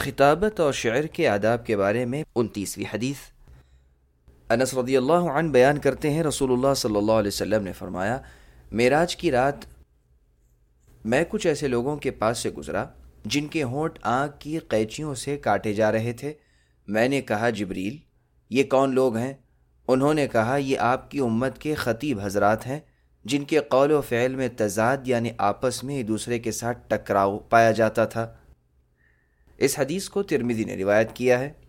खिताबत और शेर के आदाब के बारे में 29वीं हदीस। अनस रज़ियल्लाहु अन्हु बयान करते हैं, रसूलुल्लाह सल्लल्लाहु अलैहि वसल्लम ने फरमाया, मेराज की रात मैं कुछ ऐसे लोगों के पास से गुजरा जिनके होंठ आग की कैंचियों से काटे जा रहे थे। मैंने कहा, जिब्रील, ये कौन लोग हैं? उन्होंने कहा, ये आपकी उम्मत के खतीब हजरात हैं जिनके कौल व फ़ेल में तज़ाद यानी आपस में एक दूसरे के साथ टकराव पाया जाता था। इस हदीस को तिर्मिज़ी ने रिवायत किया है।